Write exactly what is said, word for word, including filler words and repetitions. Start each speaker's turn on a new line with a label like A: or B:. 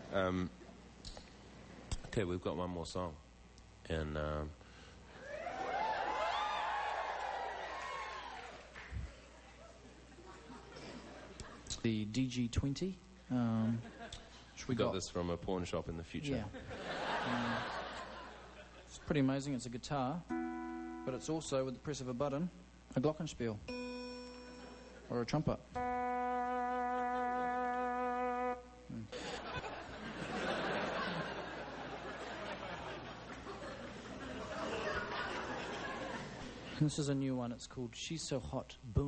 A: Um, okay, we've got one more song. And, um...
B: the D G twenty. Um,
A: we got, got this from a pawn shop in the future.
B: Yeah. um, it's pretty amazing. It's a guitar, but it's also, with the press of a button, a glockenspiel. Or a trumpet. Hmm. This is a new one. It's called She's So Hot, Boom.